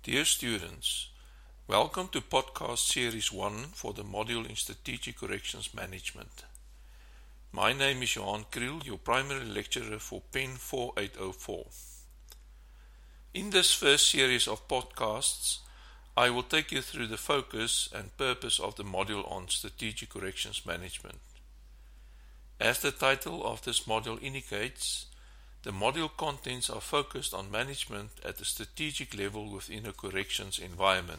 Dear students, welcome to podcast series 1 for the module in Strategic Corrections Management. My name is Johan Kriel, your primary lecturer for PEN 4804. In this first series of podcasts, I will take you through the focus and purpose of the module on Strategic Corrections Management. As the title of this module indicates, the module contents are focused on management at the strategic level within a corrections environment.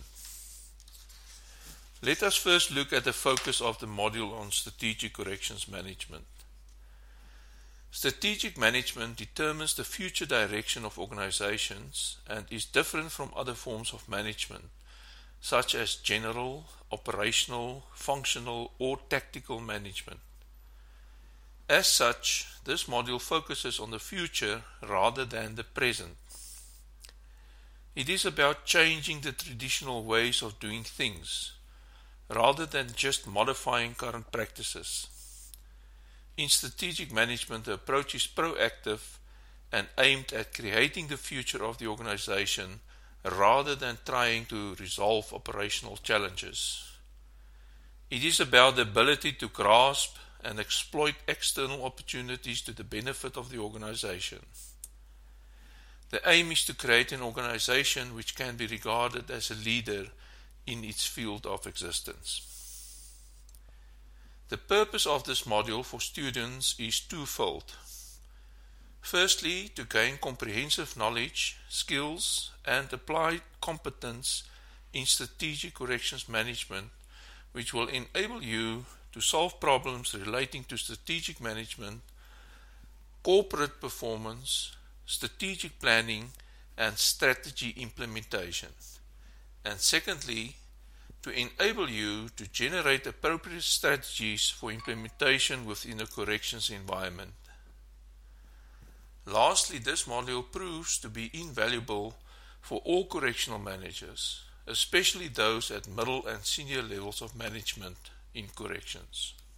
Let us first look at the focus of the module on strategic corrections management. Strategic management determines the future direction of organizations and is different from other forms of management, such as general, operational, functional, or tactical management. As such, this module focuses on the future rather than the present. It is about changing the traditional ways of doing things, rather than just modifying current practices. In strategic management, the approach is proactive and aimed at creating the future of the organization rather than trying to resolve operational challenges. It is about the ability to grasp and exploit external opportunities to the benefit of the organization. The aim is to create an organization which can be regarded as a leader in its field of existence. The purpose of this module for students is twofold. Firstly, to gain comprehensive knowledge, skills, and applied competence in strategic corrections management, which will enable you to solve problems relating to strategic management, corporate performance, strategic planning, and strategy implementation. And secondly, to enable you to generate appropriate strategies for implementation within a corrections environment. Lastly, this module proves to be invaluable for all correctional managers, especially those at middle and senior levels of management in corrections.